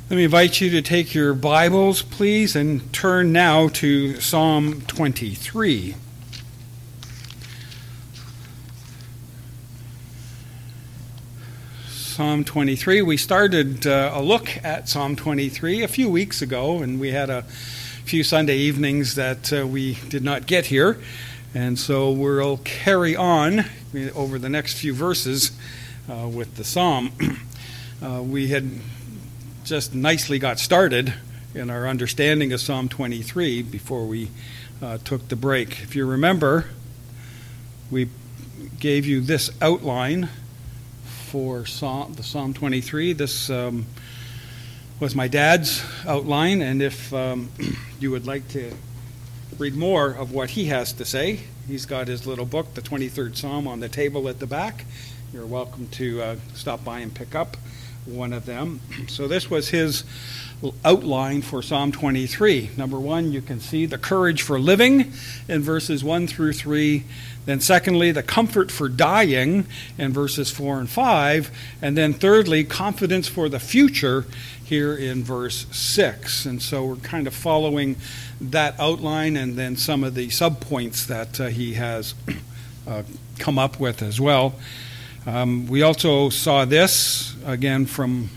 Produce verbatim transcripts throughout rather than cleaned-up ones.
Let me invite you to take your Bibles, please, and turn now to Psalm twenty-three. Psalm twenty-three. We started uh, a look at Psalm twenty-three a few weeks ago, and we had a few Sunday evenings that uh, we did not get here, and so we'll carry on over the next few verses uh, with the psalm. Uh, we had just nicely got started in our understanding of Psalm twenty-three before we uh, took the break. If you remember, we gave you this outline for Psalm, the Psalm twenty-three. This um, was my dad's outline, and if um, you would like to read more of what he has to say, he's got his little book, the twenty-third Psalm, on the table at the back. You're welcome to uh, stop by and pick up one of them. So this was his outline for Psalm twenty-three. Number one, you can see the courage for living in verses one through three. Then secondly, the comfort for dying in verses four and five. And then thirdly, confidence for the future here in verse six. And so we're kind of following that outline and then some of the subpoints that uh, he has uh, come up with as well. Um, we also saw this, again, from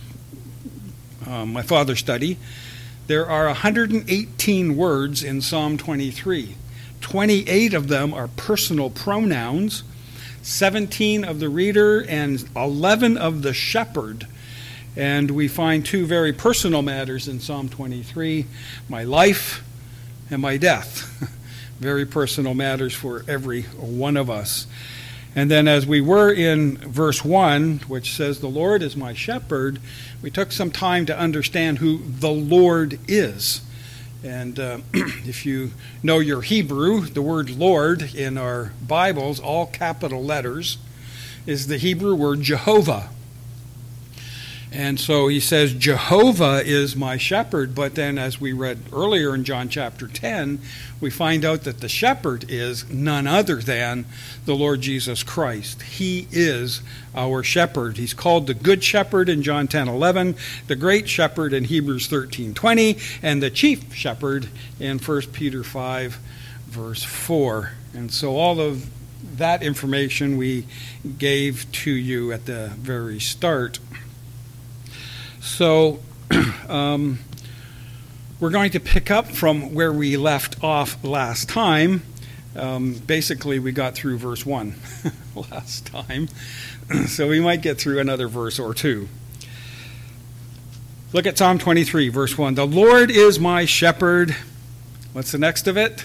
um, my father's study. There are one hundred eighteen words in Psalm twenty-three. twenty-eight of them are personal pronouns, seventeen of the reader, and eleven of the shepherd. And we find two very personal matters in Psalm twenty-three, my life and my death. Very personal matters for every one of us. And then as we were in verse one, which says, the Lord is my shepherd, we took some time to understand who the Lord is. And uh, if you know your Hebrew, the word Lord in our Bibles, all capital letters, is the Hebrew word Jehovah. And so he says, Jehovah is my shepherd. But then as we read earlier in John chapter ten, we find out that the shepherd is none other than the Lord Jesus Christ. He is our shepherd. He's called the good shepherd in John ten eleven, the great shepherd in Hebrews thirteen twenty, and the chief shepherd in First Peter five, verse four. And so all of that information we gave to you at the very start. So um, we're going to pick up from where we left off last time. Um, basically, we got through verse one last time, so we might get through another verse or two. Look at Psalm twenty-three, verse one. The Lord is my shepherd. What's the next of it?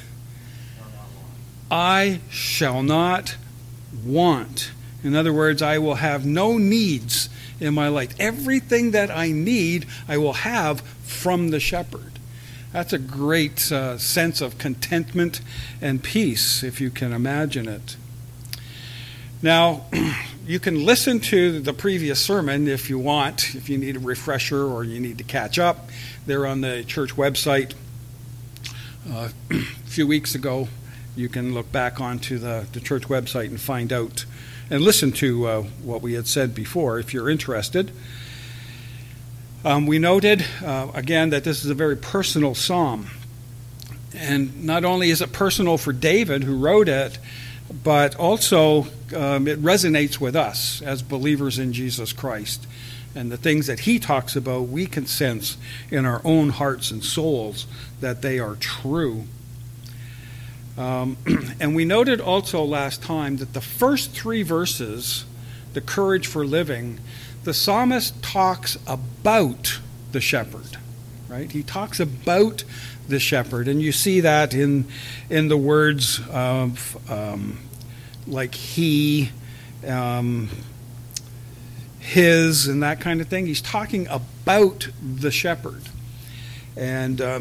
I shall not want. In other words, I will have no needs in my life. Everything that I need, I will have from the shepherd. That's a great uh, sense of contentment and peace, if you can imagine it. Now, you can listen to the previous sermon if you want, if you need a refresher or you need to catch up. They're on the church website. Uh, a few weeks ago, you can look back onto the, the church website and find out and listen to uh, what we had said before, if you're interested. Um, we noted, uh, again, that this is a very personal psalm. And not only is it personal for David, who wrote it, but also um, it resonates with us as believers in Jesus Christ. And the things that he talks about, we can sense in our own hearts and souls that they are true. Um, and we noted also last time that the first three verses, the courage for living, the psalmist talks about the shepherd, right? He talks about the shepherd, and you see that in in the words of um, like he, um, his, and that kind of thing. He's talking about the shepherd, and um,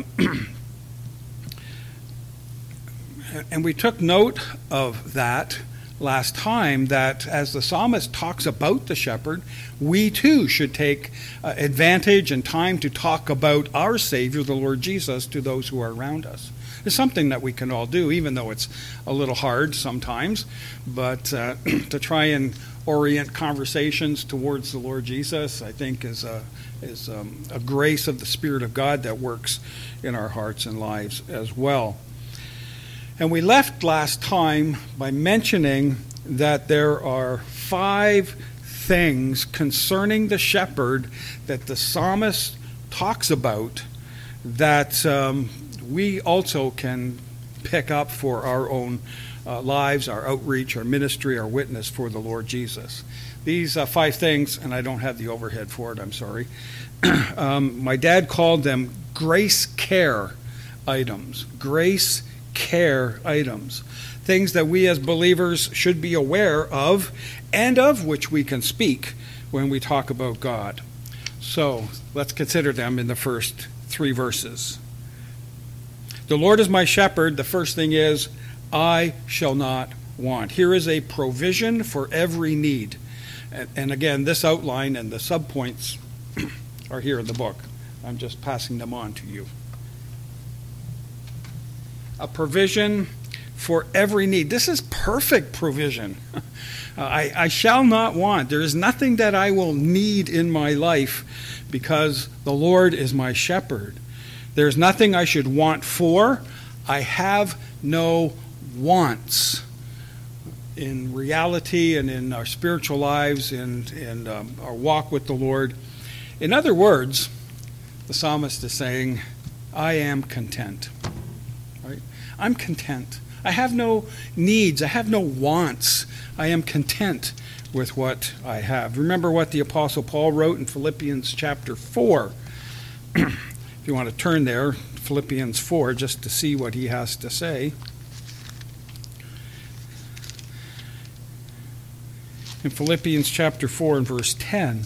And we took note of that last time, that as the psalmist talks about the shepherd, we too should take uh, advantage and time to talk about our Savior, the Lord Jesus, to those who are around us. It's something that we can all do, even though it's a little hard sometimes, but uh, to try and orient conversations towards the Lord Jesus, I think, is a is um, a grace of the Spirit of God that works in our hearts and lives as well. And we left last time by mentioning that there are five things concerning the shepherd that the psalmist talks about that um, we also can pick up for our own uh, lives, our outreach, our ministry, our witness for the Lord Jesus. These uh, five things, and I don't have the overhead for it, I'm sorry. um, my dad called them grace care items. Grace care items. Things that we as believers should be aware of and of which we can speak when we talk about God. So let's consider them in the first three verses. The Lord is my shepherd. The first thing is, I shall not want. Here is a provision for every need. And, and again, this outline and the subpoints are here in the book. I'm just passing them on to you. A provision for every need. This is perfect provision. I, I shall not want. There is nothing that I will need in my life because the Lord is my shepherd. There's nothing I should want for. I have no wants. In reality and in our spiritual lives and, and um, our walk with the Lord. In other words, the psalmist is saying, I am content. Right? I'm content. I have no needs. I have no wants. I am content with what I have. Remember what the Apostle Paul wrote in Philippians chapter four. If you want to turn there, Philippians four, just to see what he has to say. In Philippians chapter four and verse ten,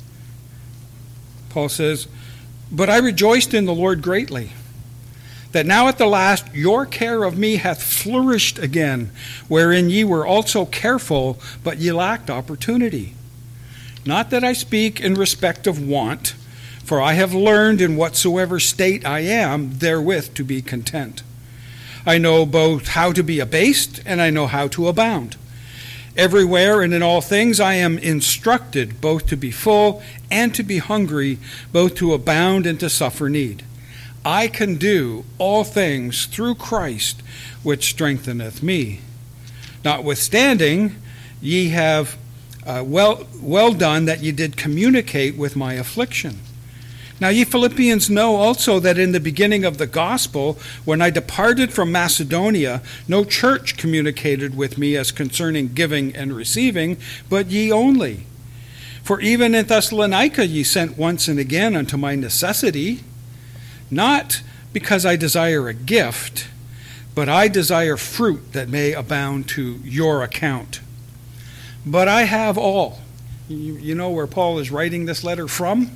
Paul says, But I rejoiced in the Lord greatly, that now at the last your care of me hath flourished again, wherein ye were also careful, but ye lacked opportunity. Not that I speak in respect of want, for I have learned in whatsoever state I am therewith to be content. I know both how to be abased, and I know how to abound. Everywhere and in all things I am instructed, both to be full and to be hungry, both to abound and to suffer need. I can do all things through Christ, which strengtheneth me. Notwithstanding, ye have uh, well, well done that ye did communicate with my affliction. Now ye Philippians know also that in the beginning of the gospel, when I departed from Macedonia, no church communicated with me as concerning giving and receiving, but ye only. For even in Thessalonica ye sent once and again unto my necessity, not because I desire a gift, but I desire fruit that may abound to your account. But I have all. You, you know where Paul is writing this letter from?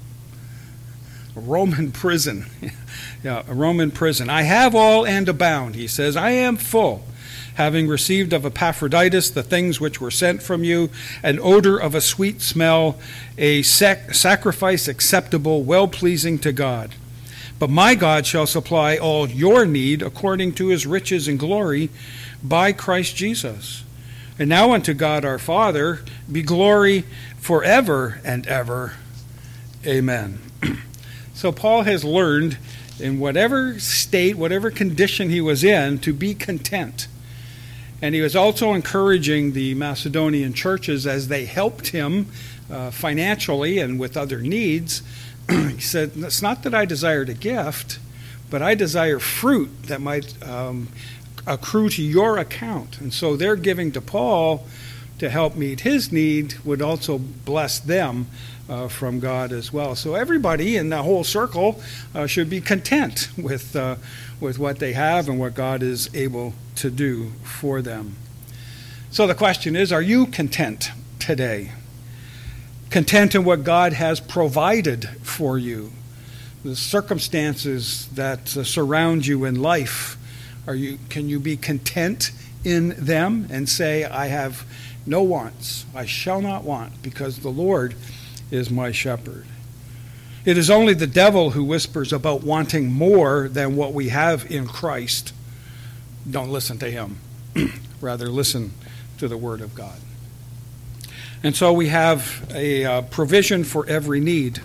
A Roman prison. yeah, a Roman prison. I have all and abound, he says. I am full, having received of Epaphroditus the things which were sent from you, an odor of a sweet smell, a sac- sacrifice acceptable, well-pleasing to God. But my God shall supply all your need according to his riches and glory by Christ Jesus. And now unto God our Father be glory forever and ever. Amen. So Paul has learned in whatever state, whatever condition he was in, to be content. And he was also encouraging the Macedonian churches as they helped him uh, financially and with other needs. He said, it's not that I desired a gift, but I desire fruit that might um, accrue to your account. And so their giving to Paul to help meet his need would also bless them uh, from God as well. So everybody in the whole circle uh, should be content with, uh, with what they have and what God is able to do for them. So the question is, are you content today? Content in what God has provided for you? The circumstances that uh, surround you in life, are you? Can you be content in them and say, I have no wants, I shall not want, because the Lord is my shepherd? It is only the devil who whispers about wanting more than what we have in Christ. Don't listen to him. Rather, listen to the Word of God. And so we have a uh, provision for every need.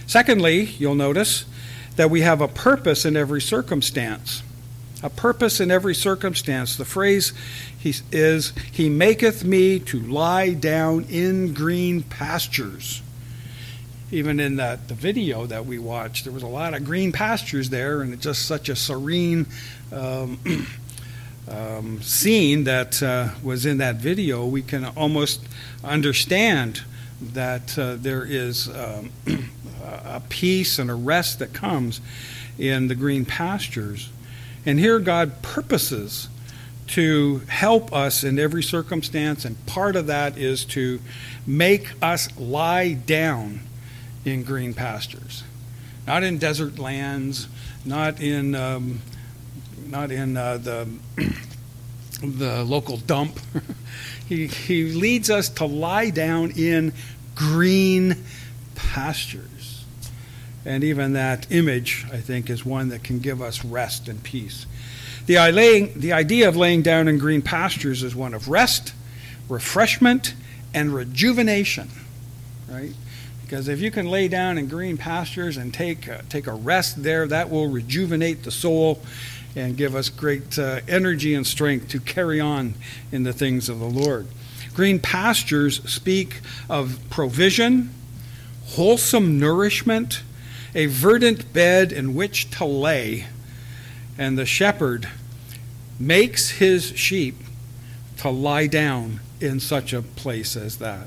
Secondly, you'll notice that we have a purpose in every circumstance. A purpose in every circumstance. The phrase he, is, He maketh me to lie down in green pastures. Even in that, the video that we watched, there was a lot of green pastures there, and it's just such a serene um, um, scene that uh, was in that video. We can almost understand that uh, there is um, a peace and a rest that comes in the green pastures. And here God purposes to help us in every circumstance, and part of that is to make us lie down in green pastures, not in desert lands, not in um, not in uh, the the local dump. he he leads us to lie down in green pastures, and even that image, I think, is one that can give us rest and peace. The laying, the idea of laying down in green pastures is one of rest, refreshment, and rejuvenation, right? Because if you can lay down in green pastures and take uh, take a rest there, that will rejuvenate the soul and give us great uh, energy and strength to carry on in the things of the Lord. Green pastures speak of provision, wholesome nourishment, a verdant bed in which to lay, and the shepherd makes his sheep to lie down in such a place as that.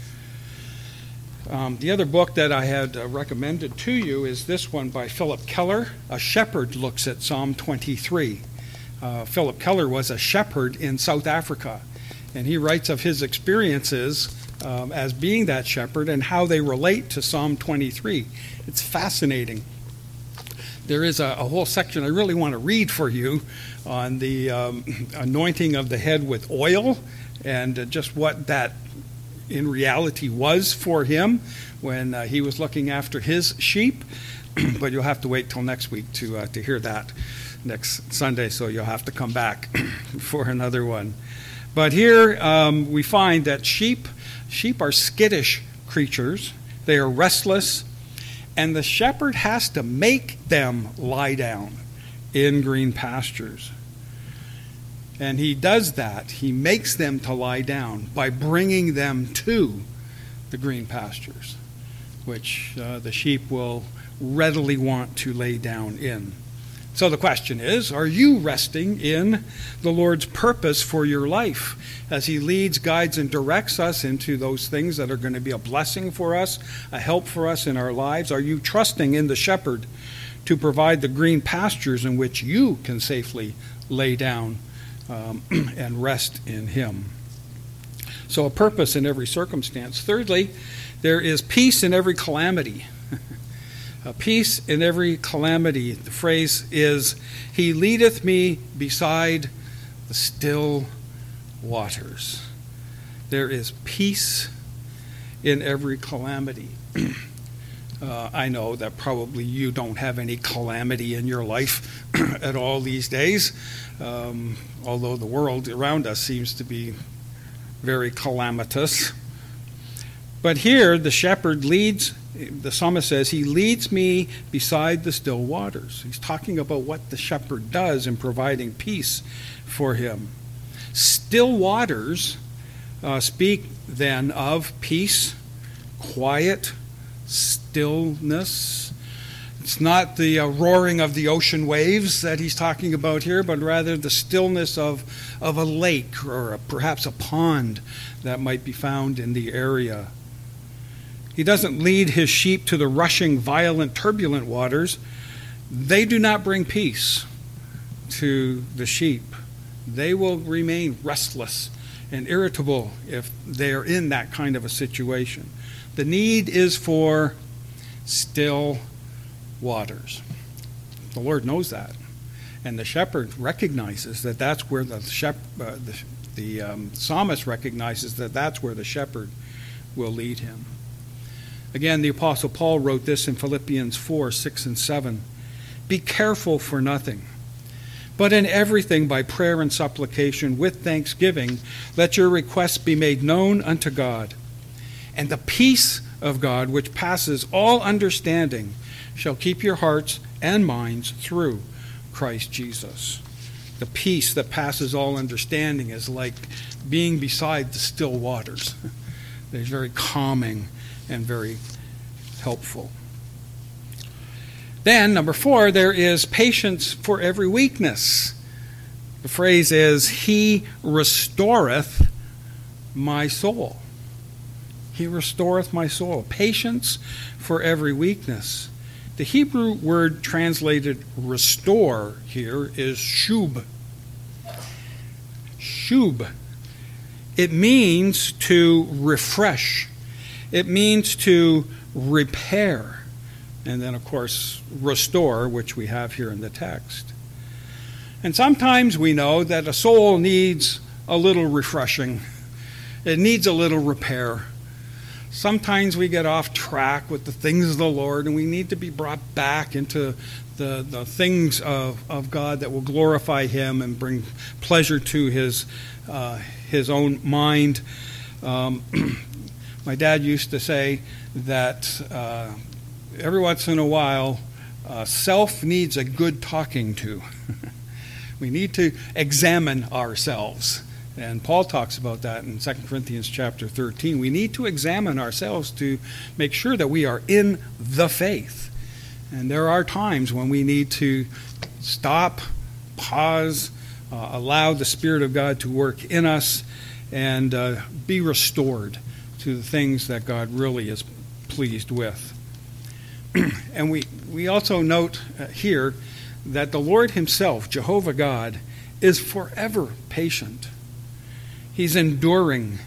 Um, the other book that I had uh, recommended to you is this one by Philip Keller, A Shepherd Looks at Psalm twenty-three. Uh, Philip Keller was a shepherd in South Africa, and he writes of his experiences um, as being that shepherd and how they relate to Psalm twenty-three. It's fascinating. There is a, a whole section I really want to read for you on the um, anointing of the head with oil, and uh, just what that in reality was for him when uh, he was looking after his sheep. But you'll have to wait till next week to uh, to hear that next Sunday, so you'll have to come back for another one. But here um, we find that sheep sheep are skittish creatures. They are restless, and the shepherd has to make them lie down in green pastures. And he does that. He makes them to lie down by bringing them to the green pastures, which uh, the sheep will readily want to lay down in. So the question is, are you resting in the Lord's purpose for your life as he leads, guides, and directs us into those things that are going to be a blessing for us, a help for us in our lives? Are you trusting in the shepherd to provide the green pastures in which you can safely lay down Um, and rest in him? So a purpose in every circumstance. Thirdly, there is peace in every calamity. A peace in every calamity. The phrase is, he leadeth me beside the still waters. There is peace in every calamity. Uh, I know that probably you don't have any calamity in your life at all these days, um, although the world around us seems to be very calamitous. But here the shepherd leads, the psalmist says, he leads me beside the still waters. He's talking about what the shepherd does in providing peace for him. Still waters uh, speak then of peace, quiet, stillness. It's not the uh, roaring of the ocean waves that he's talking about here, but rather the stillness of, of a lake or a, perhaps a pond that might be found in the area. He doesn't lead his sheep to the rushing, violent, turbulent waters. They do not bring peace to the sheep. They will remain restless and irritable if they are in that kind of a situation. The need is for still waters. The Lord knows that, and the shepherd recognizes that that's where the shep- uh, the, the um, psalmist recognizes that that's where the shepherd will lead him. Again, the Apostle Paul wrote this in Philippians four, six, and seven. Be careful for nothing, but in everything by prayer and supplication with thanksgiving, let your requests be made known unto God. And the peace of God, which passes all understanding, shall keep your hearts and minds through Christ Jesus. The peace that passes all understanding is like being beside the still waters. It's very calming and very helpful. Then, number four, there is patience for every weakness. The phrase is, He restoreth my soul. He restoreth my soul. Patience for every weakness. The Hebrew word translated restore here is shub. Shub. It means to refresh. It means to repair. And then, of course, restore, which we have here in the text. And sometimes we know that a soul needs a little refreshing. It needs a little repair. Sometimes we get off track with the things of the Lord, and we need to be brought back into the, the things of, of God that will glorify Him and bring pleasure to His, uh, his own mind. Um, my dad used to say that uh, every once in a while, uh, self needs a good talking to. We need to examine ourselves. And Paul talks about that in Second Corinthians chapter thirteen. We need to examine ourselves to make sure that we are in the faith. And there are times when we need to stop, pause, uh, allow the Spirit of God to work in us, and uh, be restored to the things that God really is pleased with. And we, we also note uh, here that the Lord Himself, Jehovah God, is forever patient. He's enduring.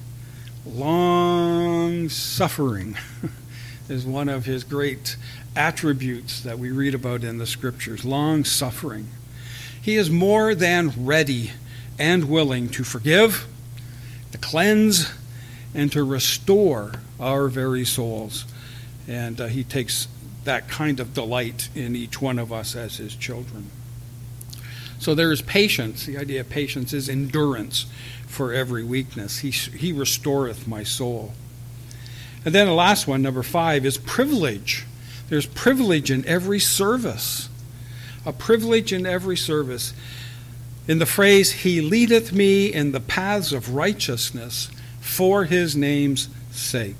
Long suffering is one of His great attributes that we read about in the Scriptures. Long suffering. He is more than ready and willing to forgive, to cleanse, and to restore our very souls. And uh, He takes that kind of delight in each one of us as His children. So there is patience. The idea of patience is endurance for every weakness. He, he restoreth my soul. And then the last one, number five, is privilege. There's privilege in every service. A privilege in every service. In the phrase, He leadeth me in the paths of righteousness for His name's sake.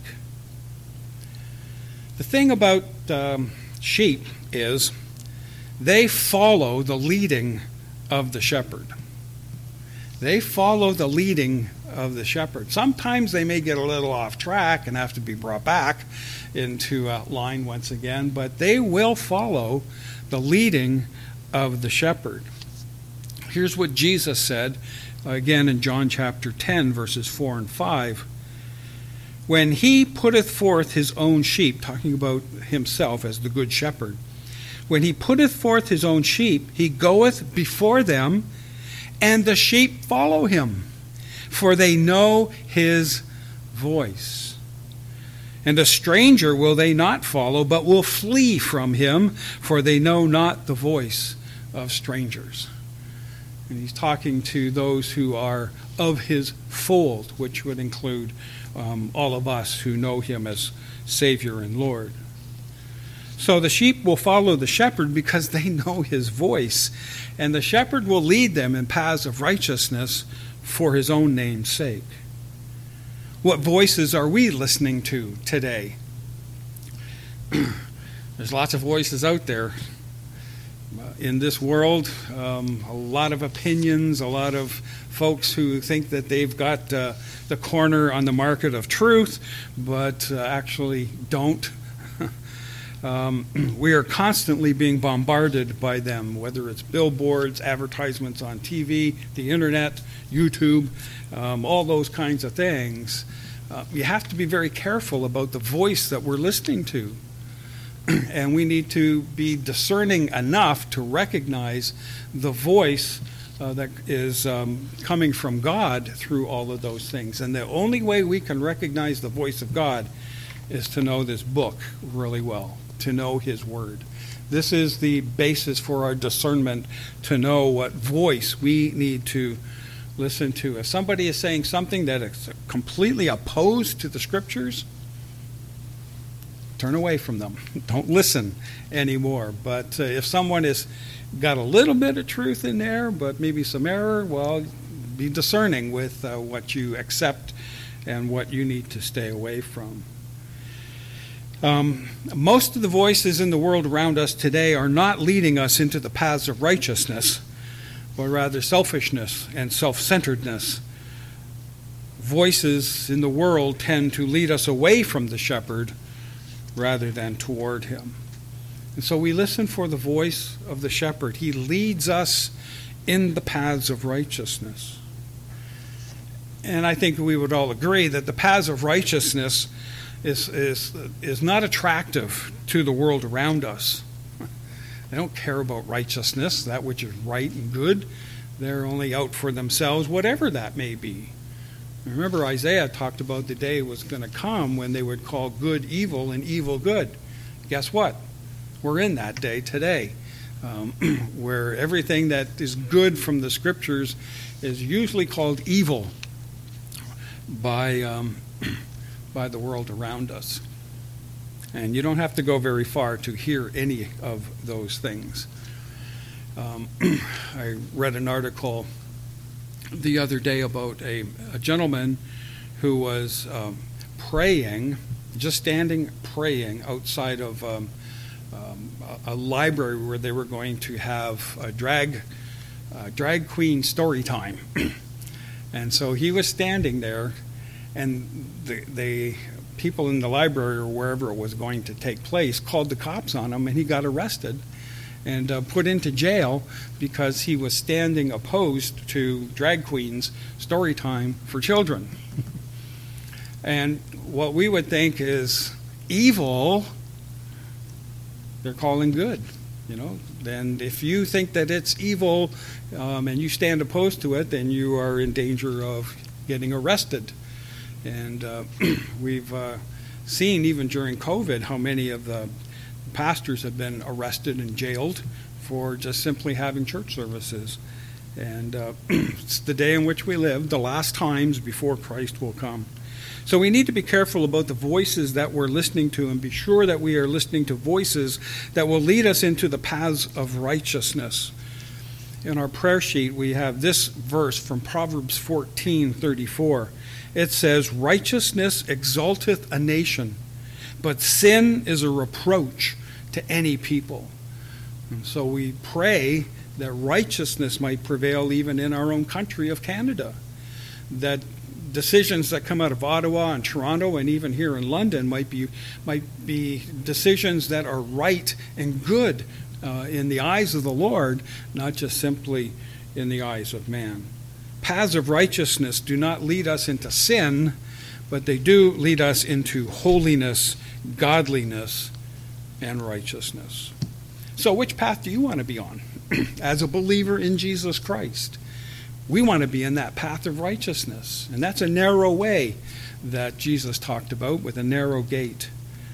The thing about um, sheep is they follow the leading of the shepherd. They follow the leading of the shepherd. Sometimes they may get a little off track and have to be brought back into uh, line once again, but they will follow the leading of the shepherd. Here's what Jesus said, uh, again in John chapter ten, verses four and five. When He putteth forth His own sheep, talking about Himself as the good shepherd, when He putteth forth His own sheep, He goeth before them, and the sheep follow Him, for they know His voice. And a stranger will they not follow, but will flee from him, for they know not the voice of strangers. And He's talking to those who are of His fold, which would include um, all of us who know Him as Savior and Lord. So the sheep will follow the shepherd because they know His voice, and the shepherd will lead them in paths of righteousness for His own name's sake. What voices are we listening to today? There's lots of voices out there in this world, um, a lot of opinions, a lot of folks who think that they've got uh, the corner on the market of truth, but uh, actually don't. Um, we are constantly being bombarded by them, whether it's billboards, advertisements on T V, the internet, YouTube, um, all those kinds of things. Uh, you have to be very careful about the voice that we're listening to. And we need to be discerning enough to recognize the voice uh, that is um, coming from God through all of those things. And the only way we can recognize the voice of God is to know this book really well, to know His Word. This is the basis for our discernment, to know what voice we need to listen to. If somebody is saying something that is completely opposed to the Scriptures, turn away from them. Don't listen anymore. But uh, if someone has got a little bit of truth in there, but maybe some error, well, be discerning with uh, what you accept and what you need to stay away from. Um, most of the voices in the world around us today are not leading us into the paths of righteousness, but rather selfishness and self-centeredness. Voices in the world tend to lead us away from the shepherd rather than toward him. And so we listen for the voice of the shepherd. He leads us in the paths of righteousness. And I think we would all agree that the paths of righteousness is is is not attractive to the world around us. They don't care about righteousness, that which is right and good. They're only out for themselves, whatever that may be. Remember, Isaiah talked about the day was going to come when they would call good evil and evil good. Guess what? We're in that day today, um, where everything that is good from the Scriptures is usually called evil by um, by the world around us. And you don't have to go very far to hear any of those things. Um, I read an article the other day about a, a gentleman who was um, praying, just standing praying outside of um, um, a, a library where they were going to have a drag, uh, drag queen story time. And so he was standing there, and the, the people in the library or wherever it was going to take place called the cops on him, and he got arrested and uh, put into jail because he was standing opposed to drag queens story time for children. And what we would think is evil, they're calling good, you know. And if you think that it's evil um, and you stand opposed to it, then you are in danger of getting arrested. And uh, we've uh, seen even during COVID how many of the pastors have been arrested and jailed for just simply having church services. And uh, it's the day in which we live, the last times before Christ will come. So we need to be careful about the voices that we're listening to and be sure that we are listening to voices that will lead us into the paths of righteousness. In our prayer sheet, we have this verse from Proverbs fourteen thirty-four. It says, "Righteousness exalteth a nation, but sin is a reproach to any people." And so we pray that righteousness might prevail even in our own country of Canada, that decisions that come out of Ottawa and Toronto and even here in London might be might be decisions that are right and good uh, in the eyes of the Lord, not just simply in the eyes of man. Paths of righteousness do not lead us into sin, but they do lead us into holiness, godliness, and righteousness. So which path do you want to be on as a believer in Jesus Christ? We want to be in that path of righteousness, and that's a narrow way that Jesus talked about with a narrow gate.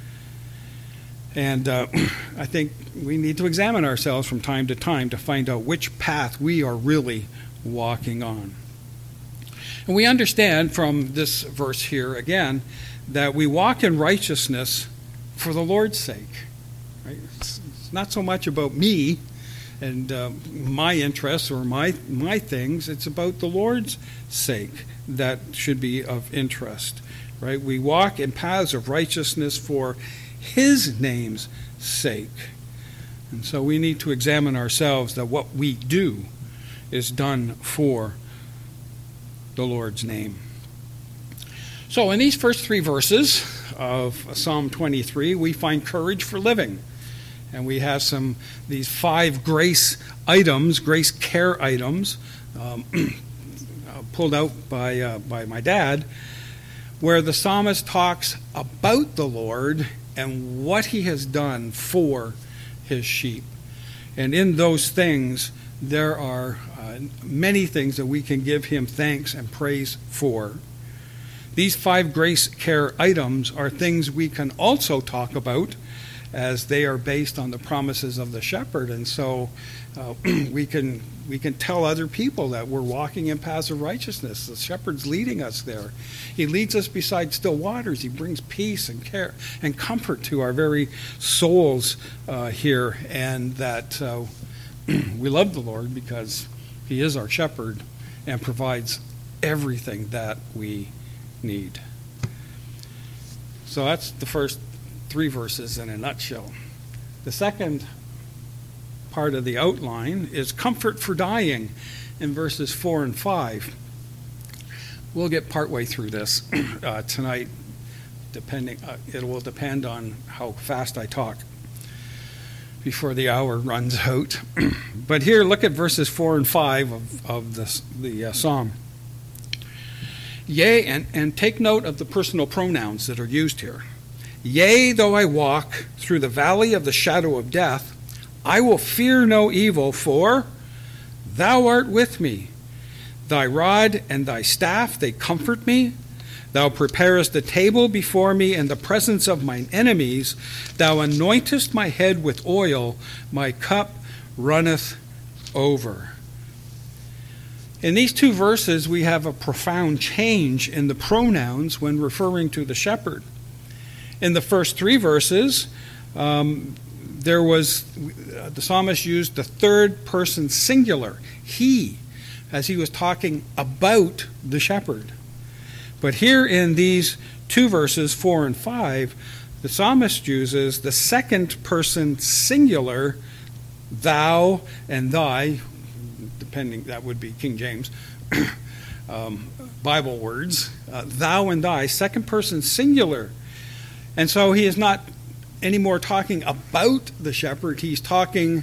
And uh, I think we need to examine ourselves from time to time to find out which path we are really walking on. And we understand from this verse here again that we walk in righteousness for the Lord's sake. Right? It's, it's not so much about me and uh, my interests or my my things. It's about the Lord's sake that should be of interest. Right? We walk in paths of righteousness for His name's sake. And so we need to examine ourselves that what we do is done for the Lord's name. So in these first three verses of Psalm twenty-three, we find courage for living. And we have some, these five grace items, grace care items, um, pulled out by, uh, by my dad, where the psalmist talks about the Lord and what He has done for His sheep. And in those things, there are uh, many things that we can give Him thanks and praise for. These five grace care items are things we can also talk about as they are based on the promises of the shepherd. And so uh, we can we can tell other people that we're walking in paths of righteousness. The shepherd's leading us there. He leads us beside still waters. He brings peace and care and comfort to our very souls uh, here, and that uh, we love the Lord because he is our shepherd and provides everything that we need. So that's the first three verses in a nutshell. The second part of the outline is comfort for dying in verses four and five. We'll get partway through this uh, tonight, depending. Uh, it will depend on how fast I talk before the hour runs out. But here, look at verses four and five of, of this, the uh, psalm. Yea, and, and take note of the personal pronouns that are used here. Yea, though I walk through the valley of the shadow of death, I will fear no evil, for thou art with me. Thy rod and thy staff, they comfort me. Thou preparest a table before me in the presence of mine enemies. Thou anointest my head with oil. My cup runneth over. In these two verses, we have a profound change in the pronouns when referring to the shepherd. In the first three verses, um, there was uh, the psalmist used the third person singular, he, as he was talking about the shepherd. But here in these two verses, four and five, the psalmist uses the second person singular, thou and thy, depending, that would be King James, um, Bible words, uh, thou and thy, second person singular. And so he is not anymore talking about the shepherd, he's talking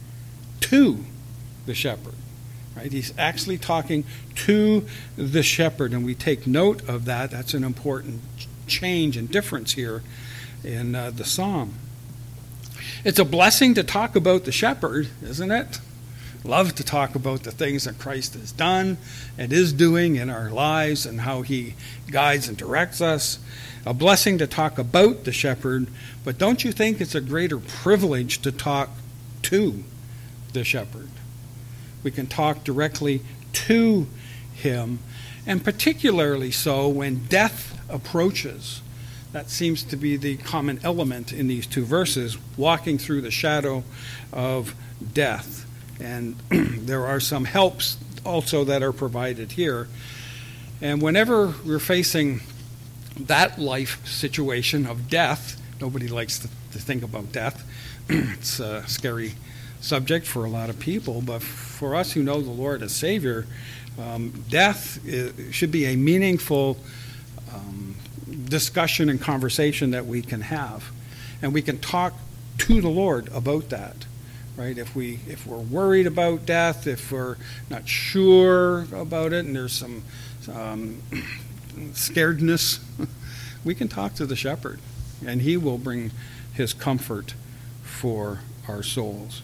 to the shepherd. Right? He's actually talking to the shepherd, and we take note of that. That's an important change and difference here in uh, the psalm. It's a blessing to talk about the shepherd, isn't it? Love to talk about the things that Christ has done and is doing in our lives and how he guides and directs us. A blessing to talk about the shepherd, but don't you think it's a greater privilege to talk to the shepherd? We can talk directly to him, and particularly so when death approaches. That seems to be the common element in these two verses, walking through the shadow of death. And there are some helps also that are provided here. And whenever we're facing that life situation of death, nobody likes to, to think about death. It's a scary subject for a lot of people, but for us who know the Lord as Savior, um, death is, should be a meaningful um, discussion and conversation that we can have, and we can talk to the Lord about that. Right? If we if we're worried about death, if we're not sure about it, and there's some um, scaredness, we can talk to the shepherd, and he will bring his comfort for our souls.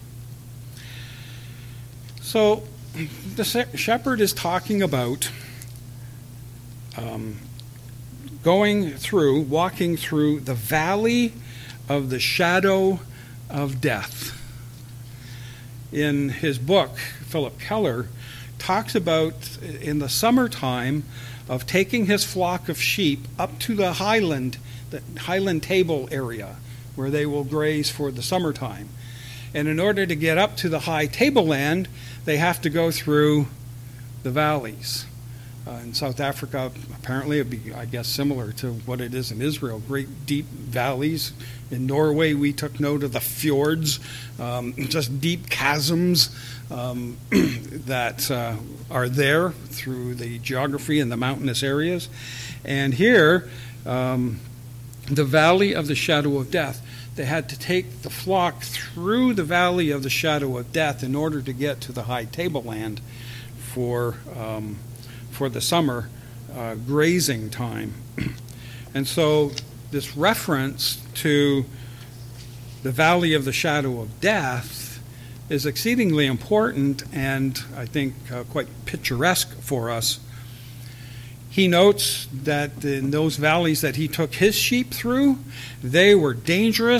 So the shepherd is talking about um, going through, walking through the valley of the shadow of death. In his book, Philip Keller talks about in the summertime of taking his flock of sheep up to the highland, the highland table area where they will graze for the summertime. And in order to get up to the high tableland, they have to go through the valleys. Uh, in South Africa, apparently it would be, I guess, similar to what it is in Israel, great deep valleys. In Norway, we took note of the fjords, um, just deep chasms um, that uh, are there through the geography and the mountainous areas. And here, um, the valley of the shadow of death. They had to take the flock through the valley of the shadow of death in order to get to the high tableland for um, for the summer uh, grazing time. And so this reference to the valley of the shadow of death is exceedingly important and I think uh, quite picturesque for us. He notes that in those valleys that he took his sheep through, they were dangerous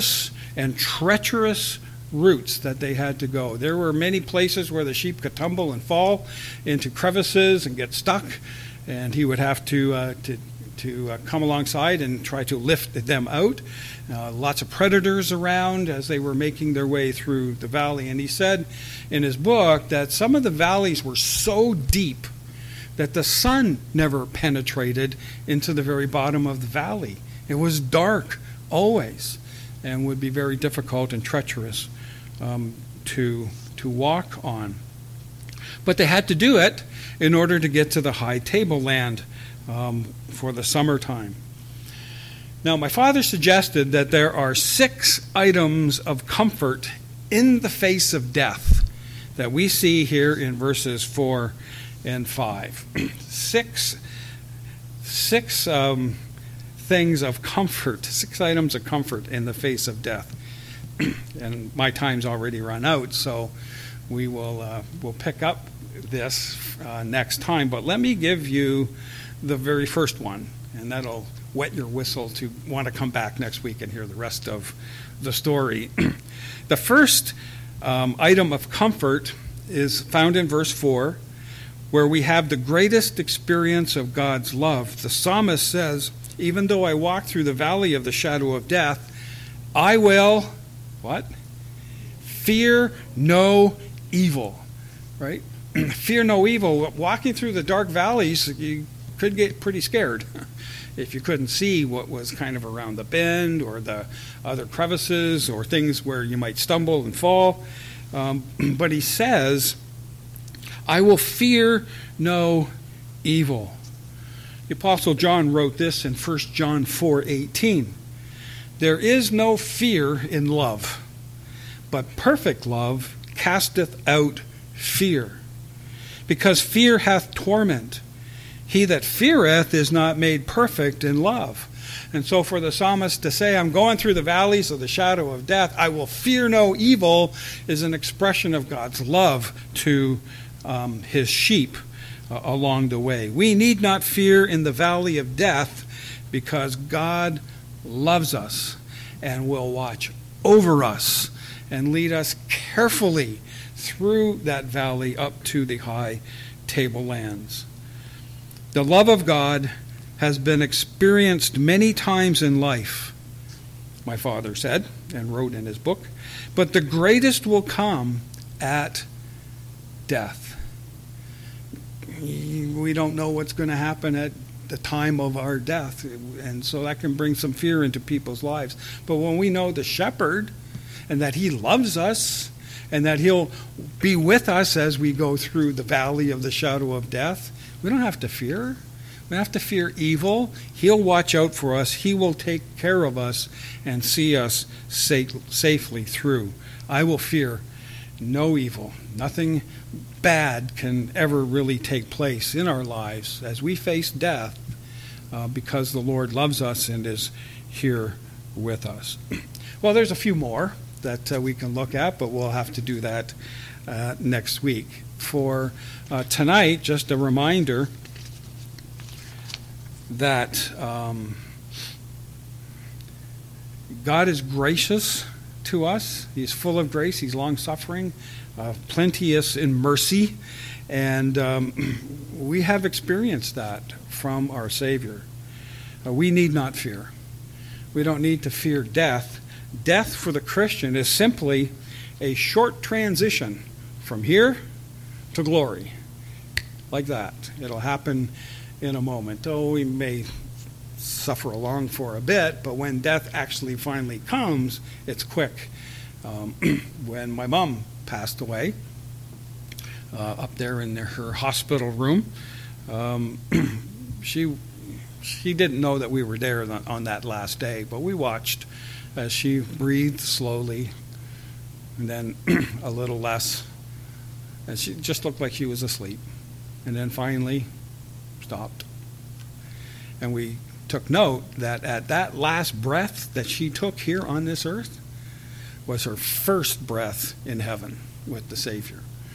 and treacherous routes that they had to go. There were many places where the sheep could tumble and fall into crevices and get stuck, and he would have to uh, to, to uh, come alongside and try to lift them out. Uh, lots of predators around as they were making their way through the valley. And he said in his book that some of the valleys were so deep that the sun never penetrated into the very bottom of the valley. It was dark always and would be very difficult and treacherous um, to, to walk on. But they had to do it in order to get to the high tableland um, for the summertime. Now, my father suggested that there are six items of comfort in the face of death that we see here in verses four and five. six six um, things of comfort, six items of comfort in the face of death. And my time's already run out, so we will uh, we'll pick up this uh, next time. But let me give you the very first one, and that'll wet your whistle to want to come back next week and hear the rest of the story. The first um, item of comfort is found in verse four, where we have the greatest experience of God's love. The psalmist says, even though I walk through the valley of the shadow of death, I will, what? Fear no evil, right? Fear no evil. Walking through the dark valleys, you could get pretty scared if you couldn't see what was kind of around the bend or the other crevices or things where you might stumble and fall. Um, but he says, I will fear no evil. The Apostle John wrote this in First John four eighteen. There is no fear in love, but perfect love casteth out fear, because fear hath torment. He that feareth is not made perfect in love. And so for the psalmist to say, I'm going through the valleys of the shadow of death, I will fear no evil, is an expression of God's love to um, his sheep uh, along the way. We need not fear in the valley of death because God loves us and will watch over us and lead us carefully through that valley up to the high tablelands. The love of God has been experienced many times in life, my father said and wrote in his book, but the greatest will come at death. We don't know what's going to happen at the time of our death, and so that can bring some fear into people's lives. But when we know the shepherd and that he loves us and that he'll be with us as we go through the valley of the shadow of death, we don't have to fear. We don't have to fear evil. He'll watch out for us. He will take care of us and see us safe, safely through. I will fear no evil. Nothing bad can ever really take place in our lives as we face death uh, because the Lord loves us and is here with us. Well, there's a few more that uh, we can look at, but we'll have to do that uh, next week. For uh, tonight, just a reminder that um, God is gracious to us. He's full of grace. He's long-suffering, uh, plenteous in mercy, and um, we have experienced that from our Savior. Uh, we need not fear. We don't need to fear death. Death for the Christian is simply a short transition from here to glory, like that. It'll happen in a moment. Oh, we may suffer along for a bit, but when death actually finally comes, it's quick. Um, when my mom passed away, uh, up there in her hospital room, um, she she didn't know that we were there on that last day, but we watched as she breathed slowly, and then a little less, and she just looked like she was asleep, and then finally stopped. And we took note that at that last breath that she took here on this earth was her first breath in heaven with the Savior.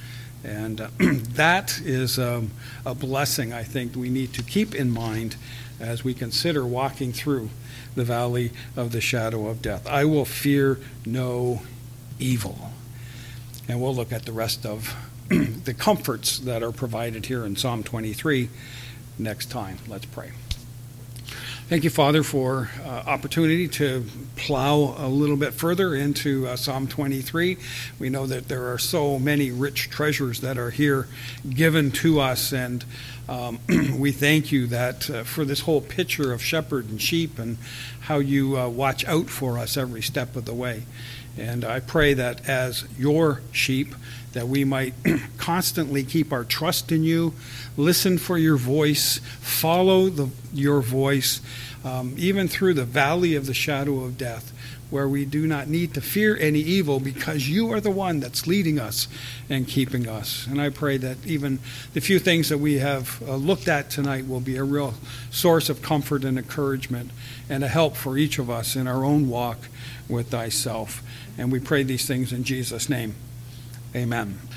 And uh, that is um, a blessing, I think, we need to keep in mind as we consider walking through the valley of the shadow of death. I will fear no evil. And we'll look at the rest of the comforts that are provided here in Psalm twenty-three next time. Let's pray. Thank you, Father, for uh, opportunity to plow a little bit further into uh, Psalm twenty-three. We know that there are so many rich treasures that are here given to us, and um, we thank you that uh, for this whole picture of shepherd and sheep and how you uh, watch out for us every step of the way. And I pray that as your sheep, that we might constantly keep our trust in you, listen for your voice, follow the, your voice, um, even through the valley of the shadow of death, where we do not need to fear any evil because you are the one that's leading us and keeping us. And I pray that even the few things that we have uh, looked at tonight will be a real source of comfort and encouragement and a help for each of us in our own walk with thyself. And we pray these things in Jesus' name. Amen.